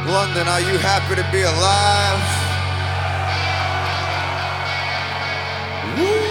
London, are you happy to be alive? Woo!